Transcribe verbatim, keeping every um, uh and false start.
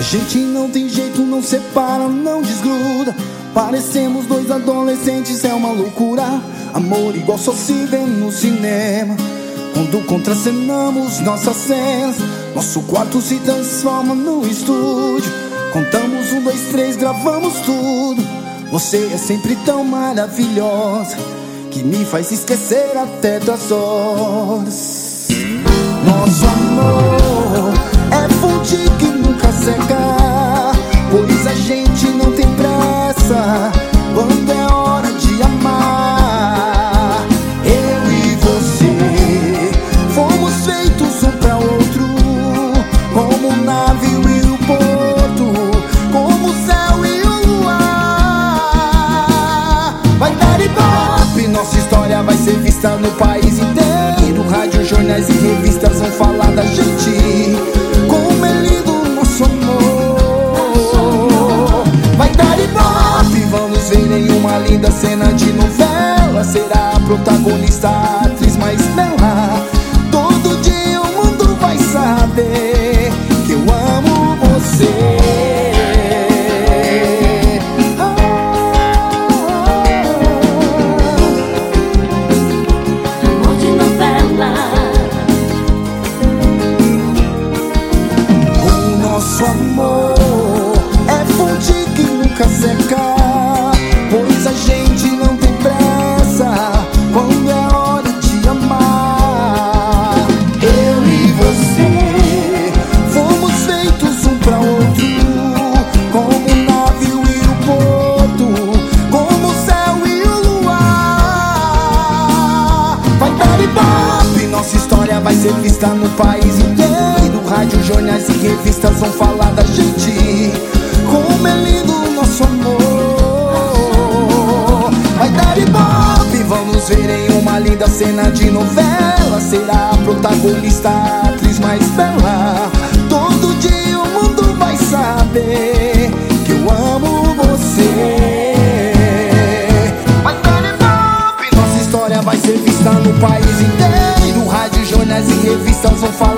gente não tem jeito, não separa, não desgruda. Parecemos dois adolescentes, é uma loucura. Amor igual só se vê no cinema. Quando contracenamos nossas cenas, nosso quarto se transforma no estúdio. Contamos um, dois, três, gravamos tudo. Você é sempre tão maravilhosa que me faz esquecer até das horas. Nosso amor é fonte que nunca seca, pois a gente não tem pressa quando é hora de amar. Eu e você fomos feitos um pra outro, como o navio e o porto, como o céu e o luar. Vai dar ibope, nossa história vai ser vista no país inteiro. Rádio, jornais e revistas vão falar da gente. Como é lindo o nosso amor. Vai dar ibope, vamos ver em uma linda cena de novela. Será a protagonista, a atriz mais bela. Todo dia o mundo vai saber que eu amo você. Nosso amor é fonte que nunca seca, pois a gente não tem pressa quando é hora de amar. Eu e você fomos feitos um pra outro, como o navio e o porto, como o céu e o luar. Vai dar ibope, nossa história vai ser vista no país inteiro. Rádio, jornais e revistas vão falar da gente. Como é lindo o nosso amor. Vai dar ibope, vamos ver em uma linda cena de novela. Será a protagonista, a atriz mais bela. Todo dia o mundo vai saber que eu amo você. Vai dar ibope, nossa história vai ser vista no país inteiro. Rádio, jornais e revistas vão falar